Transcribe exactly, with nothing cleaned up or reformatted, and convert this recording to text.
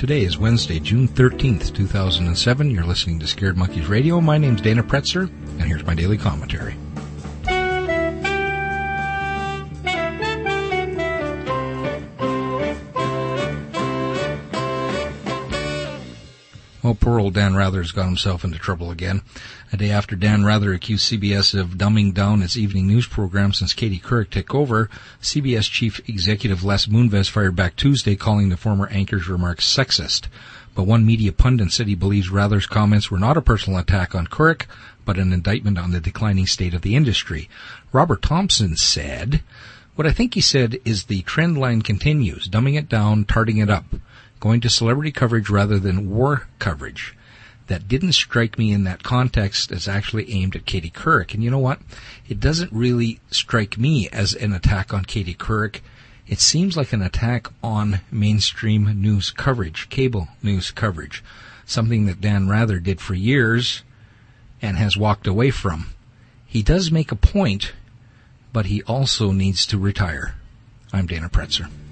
Today is Wednesday, June thirteenth, two thousand seven. You're listening to Scared Monkeys Radio. My name's Dana Pretzer, and here's my daily commentary. Well, poor old Dan Rather's got himself into trouble again. A day after Dan Rather accused C B S of dumbing down its evening news program since Katie Couric took over, C B S Chief Executive Les Moonves fired back Tuesday, calling the former anchor's remarks sexist. But one media pundit said he believes Rather's comments were not a personal attack on Couric, but an indictment on the declining state of the industry. Robert Thompson said, "What I think he said is the trend line continues, dumbing it down, tarting it up, going to celebrity coverage rather than war coverage. That didn't strike me in that context as actually aimed at Katie Couric." And you know what? It doesn't really strike me as an attack on Katie Couric. It seems like an attack on mainstream news coverage, cable news coverage, something that Dan Rather did for years and has walked away from. He does make a point, but he also needs to retire. I'm Dana Pretzer.